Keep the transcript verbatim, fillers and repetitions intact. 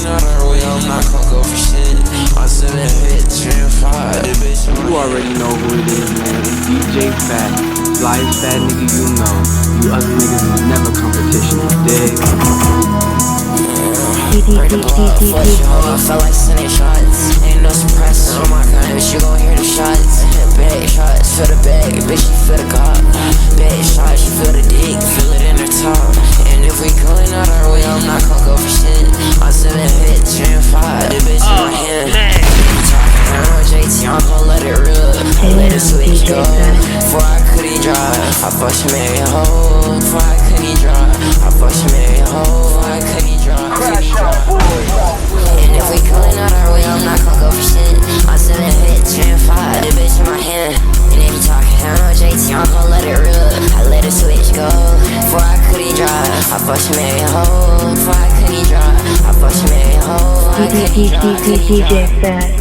calling out our way, I'm not gon' go for shit. I'm seven hit, trim five. The bitch in my You already know who it is, man. It's D J Fat. Flyest fat nigga you know. You other niggas is never competition, you dig? Break the block, fuck you, hoe, I felt like sending shots. Ain't no suppressor, oh my god, bitch, you gon' hear the shots. Bag shots, feel the bag, bitch, she feel the cop. Bag shots, she feel the dick, feel it in her top. And if we going out our way, I'm not gon' go for shit. I'm seven hit, trim five, the bitch in my hand. Talking around J T, I'm gon' let it rip. I let it switch go, before I couldn't drive. I fucked you, marry a hoe, before I couldn't drive. I fucked you, marry a hoe, before I couldn't drive. And if we calling out our way, I'm not gon' go for shit. I'm seven hit, trim five, the bitch in my hand. And if you talking around J T, I'm gon' let it rip. I let it switch go, before I couldn't drive. I fucked you, marry a hoe, before I couldn't drive. I fucked you, marry a hoe, I couldn't drive. D J Fat.